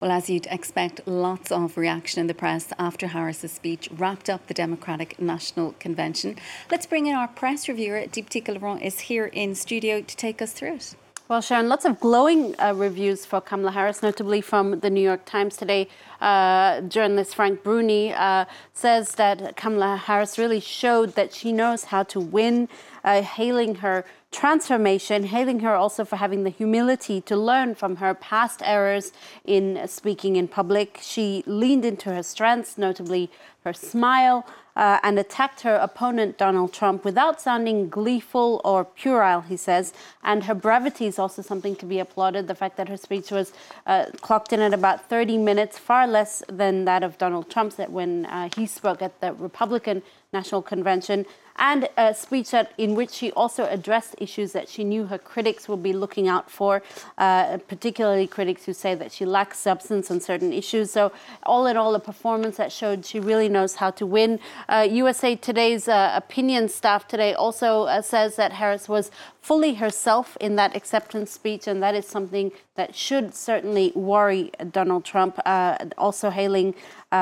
Well, as you'd expect, lots of reaction in the press after Harris's speech wrapped up the Democratic National Convention. Let's bring in our press reviewer. Deepti Laurent is here in studio to take us through it. Well, Sharon, lots of glowing reviews for Kamala Harris, notably from the New York Times today. Journalist Frank Bruni says that Kamala Harris really showed that she knows how to win, hailing her transformation, hailing her also for having the humility to learn from her past errors in speaking in public. She leaned into her strengths, notably her smile, and attacked her opponent, Donald Trump, without sounding gleeful or puerile, he says. And her brevity is also something to be applauded. The fact that her speech was clocked in at about 30 minutes, far less than that of Donald Trump's when he spoke at the Republican National Convention, and a speech in which she also addressed issues that she knew her critics would be looking out for, particularly critics who say that she lacks substance on certain issues. So all in all, a performance that showed she really knows how to win. USA Today's opinion staff today also says that Harris was fully herself in that acceptance speech, and that is something that should certainly worry Donald Trump. Also hailing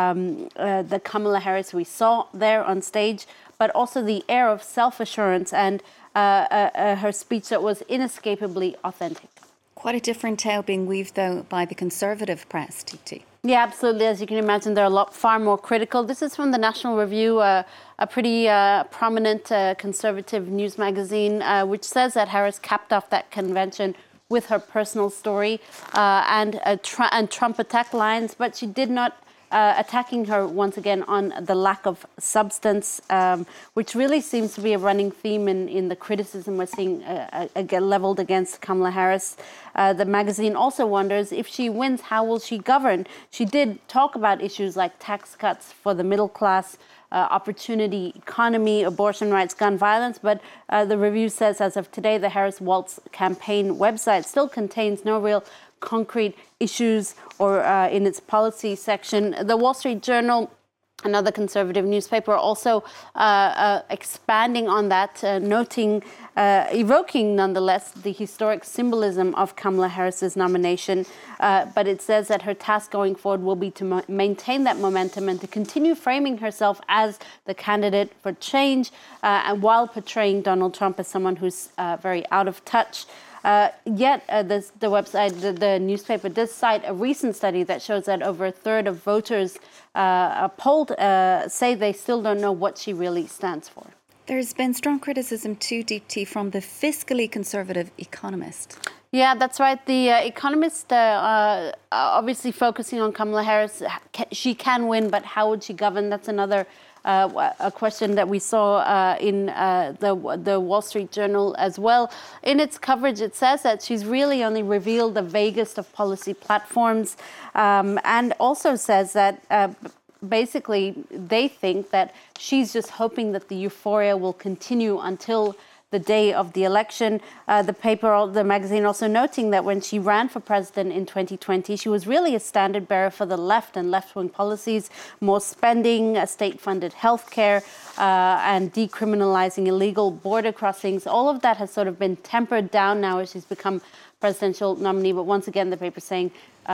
the Kamala Harris we saw there on stage, but also the air of self-assurance and her speech that was inescapably authentic. Quite a different tale being weaved, though, by the conservative press, TT. Yeah, absolutely. As you can imagine, they're far more critical. This is from the National Review, a pretty prominent conservative news magazine, which says that Harris capped off that convention with her personal story and Trump attack lines, but she did not attacking her once again on the lack of substance, which really seems to be a running theme in the criticism we're seeing leveled against Kamala Harris. The magazine also wonders if she wins, how will she govern? She did talk about issues like tax cuts for the middle class, opportunity economy, abortion rights, gun violence. But the review says as of today, the Harris Waltz campaign website still contains no real concrete issues or in its policy section. The Wall Street Journal, another conservative newspaper, also expanding on that, evoking nonetheless the historic symbolism of Kamala Harris's nomination. But it says that her task going forward will be to maintain that momentum and to continue framing herself as the candidate for change, and while portraying Donald Trump as someone who's very out of touch. Yet the website, the newspaper does cite a recent study that shows that over a third of voters polled say they still don't know what she really stands for. There's been strong criticism too, Deepti, from the fiscally conservative Economist. Yeah, that's right. The Economist obviously focusing on Kamala Harris. She can win, but how would she govern? That's another a question that we saw in the Wall Street Journal as well. In its coverage, it says that she's really only revealed the vaguest of policy platforms, and also says that basically they think that she's just hoping that the euphoria will continue until the day of the election. The magazine also noting that when she ran for president in 2020, she was really a standard bearer for the left and left-wing policies, more spending, state-funded healthcare, and decriminalizing illegal border crossings. All of that has sort of been tempered down now as she's become presidential nominee. But once again, the paper saying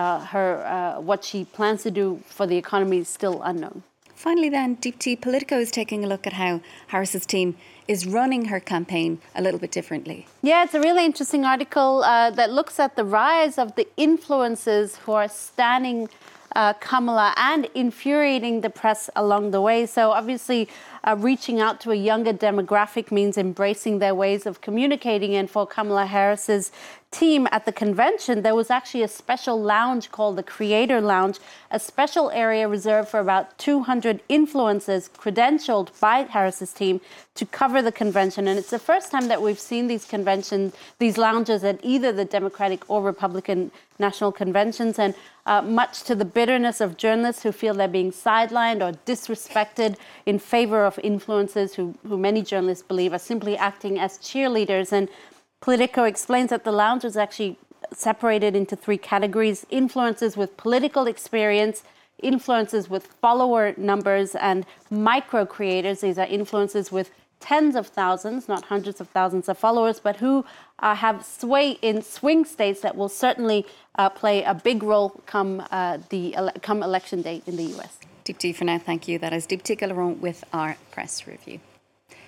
what she plans to do for the economy is still unknown. Finally then, Deepti, Politico is taking a look at how Harris's team is running her campaign a little bit differently. Yeah, it's a really interesting article that looks at the rise of the influencers who are standing Kamala and infuriating the press along the way. So obviously reaching out to a younger demographic means embracing their ways of communicating. And for Kamala Harris's team at the convention, there was actually a special lounge called the Creator Lounge, a special area reserved for about 200 influencers credentialed by Harris's team to cover the convention. And it's the first time that we've seen these lounges at either the Democratic or Republican national conventions. And much to the bitterness of journalists who feel they're being sidelined or disrespected in favor of influencers who many journalists believe are simply acting as cheerleaders. And Politico explains that the lounge was actually separated into three categories: influencers with political experience, influencers with follower numbers, and micro creators. These are influencers with tens of thousands, not hundreds of thousands of followers, but who have sway in swing states that will certainly play a big role come election day in the US. Deepti, for now, thank you. That is Deepti Gilleron with our press review.